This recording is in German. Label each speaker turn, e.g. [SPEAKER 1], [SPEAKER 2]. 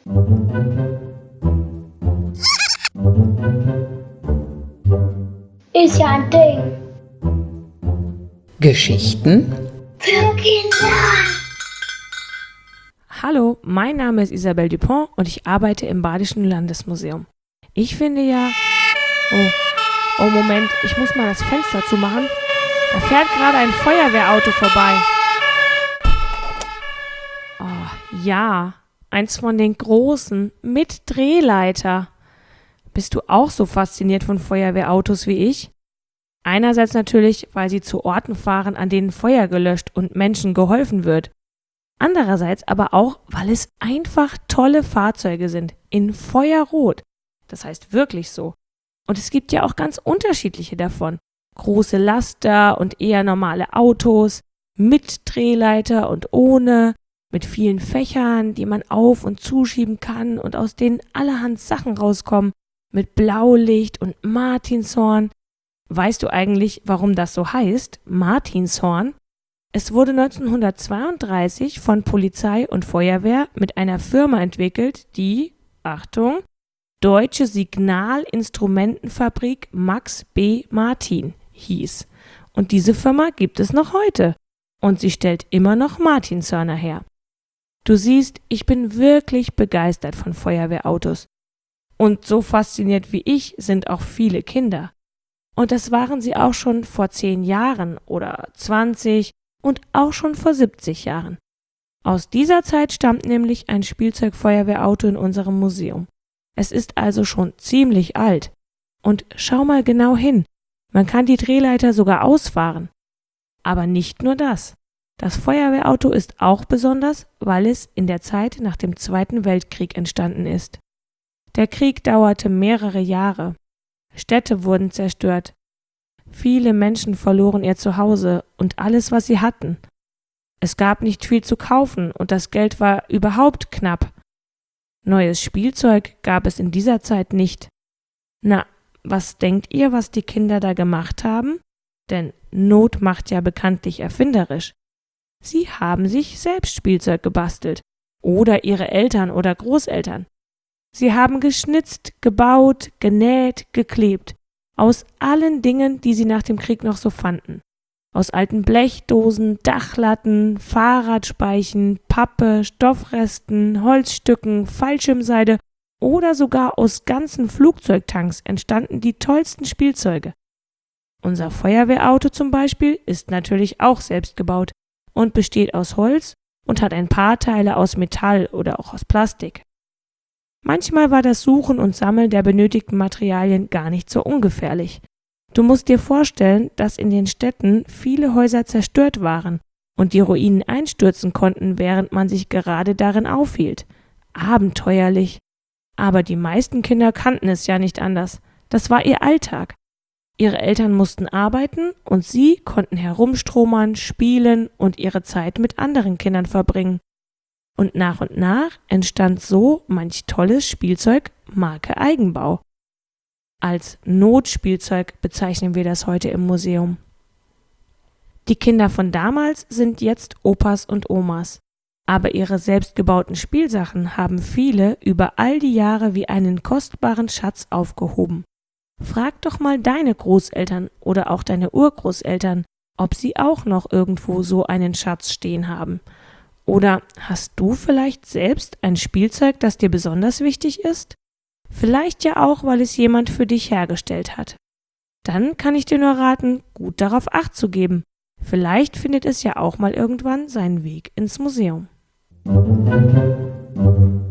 [SPEAKER 1] Ist ja ein Ding.
[SPEAKER 2] Geschichten
[SPEAKER 1] Für Kinder.
[SPEAKER 3] Hallo, mein Name ist Isabelle Dupont und ich arbeite im Badischen Landesmuseum. Ich finde ja... Oh Moment, ich muss mal das Fenster zumachen. Da fährt gerade ein Feuerwehrauto vorbei. Oh, ja, eins von den großen, mit Drehleiter. Bist du auch so fasziniert von Feuerwehrautos wie ich? Einerseits natürlich, weil sie zu Orten fahren, an denen Feuer gelöscht und Menschen geholfen wird. Andererseits aber auch, weil es einfach tolle Fahrzeuge sind, in Feuerrot. Das heißt wirklich so. Und es gibt ja auch ganz unterschiedliche davon. Große Laster und eher normale Autos, mit Drehleiter und ohne, mit vielen Fächern, die man auf- und zuschieben kann und aus denen allerhand Sachen rauskommen, mit Blaulicht und Martinshorn. Weißt du eigentlich, warum das so heißt, Martinshorn? Es wurde 1932 von Polizei und Feuerwehr mit einer Firma entwickelt, die, Achtung, Deutsche Signalinstrumentenfabrik Max B. Martin hieß. Und diese Firma gibt es noch heute. Und sie stellt immer noch Martinshörner her. Du siehst, ich bin wirklich begeistert von Feuerwehrautos. Und so fasziniert wie ich sind auch viele Kinder. Und das waren sie auch schon vor 10 Jahren oder 20 und auch schon vor 70 Jahren. Aus dieser Zeit stammt nämlich ein Spielzeugfeuerwehrauto in unserem Museum. Es ist also schon ziemlich alt. Und schau mal genau hin, man kann die Drehleiter sogar ausfahren. Aber nicht nur das. Das Feuerwehrauto ist auch besonders, weil es in der Zeit nach dem Zweiten Weltkrieg entstanden ist. Der Krieg dauerte mehrere Jahre. Städte wurden zerstört. Viele Menschen verloren ihr Zuhause und alles, was sie hatten. Es gab nicht viel zu kaufen und das Geld war überhaupt knapp. Neues Spielzeug gab es in dieser Zeit nicht. Na, was denkt ihr, was die Kinder da gemacht haben? Denn Not macht ja bekanntlich erfinderisch. Sie haben sich selbst Spielzeug gebastelt. Oder ihre Eltern oder Großeltern. Sie haben geschnitzt, gebaut, genäht, geklebt. Aus allen Dingen, die sie nach dem Krieg noch so fanden. Aus alten Blechdosen, Dachlatten, Fahrradspeichen, Pappe, Stoffresten, Holzstücken, Fallschirmseide oder sogar aus ganzen Flugzeugtanks entstanden die tollsten Spielzeuge. Unser Feuerwehrauto zum Beispiel ist natürlich auch selbst gebaut und besteht aus Holz und hat ein paar Teile aus Metall oder auch aus Plastik. Manchmal war das Suchen und Sammeln der benötigten Materialien gar nicht so ungefährlich. Du musst dir vorstellen, dass in den Städten viele Häuser zerstört waren und die Ruinen einstürzen konnten, während man sich gerade darin aufhielt. Abenteuerlich. Aber die meisten Kinder kannten es ja nicht anders. Das war ihr Alltag. Ihre Eltern mussten arbeiten und sie konnten herumstromern, spielen und ihre Zeit mit anderen Kindern verbringen. Und nach entstand so manch tolles Spielzeug Marke Eigenbau. Als Notspielzeug bezeichnen wir das heute im Museum. Die Kinder von damals sind jetzt Opas und Omas. Aber ihre selbstgebauten Spielsachen haben viele über all die Jahre wie einen kostbaren Schatz aufgehoben. Frag doch mal deine Großeltern oder auch deine Urgroßeltern, ob sie auch noch irgendwo so einen Schatz stehen haben. Oder hast du vielleicht selbst ein Spielzeug, das dir besonders wichtig ist? Vielleicht ja auch, weil es jemand für dich hergestellt hat. Dann kann ich dir nur raten, gut darauf Acht zu geben. Vielleicht findet es ja auch mal irgendwann seinen Weg ins Museum.